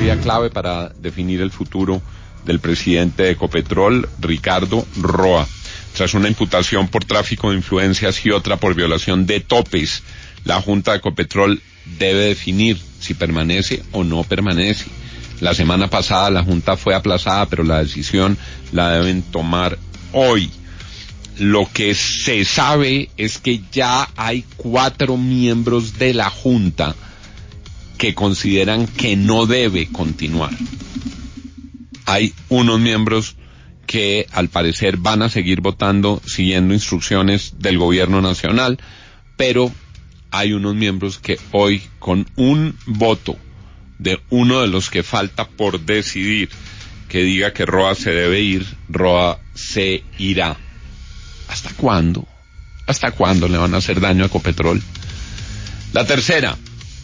día clave para definir el futuro del presidente de Ecopetrol, Ricardo Roa. Tras una imputación por tráfico de influencias y otra por violación de topes, la Junta de Ecopetrol debe definir si permanece o no permanece. La semana pasada la Junta fue aplazada, pero la decisión la deben tomar hoy. Lo que se sabe es que ya hay 4 miembros de la Junta que consideran que no debe continuar. Hay unos miembros que al parecer van a seguir votando siguiendo instrucciones del gobierno nacional, pero hay unos miembros que hoy, con un voto de uno de los que falta por decidir que diga que Roa se debe ir, Roa se irá. ¿Hasta cuándo? ¿Hasta cuándo le van a hacer daño a Ecopetrol? La tercera,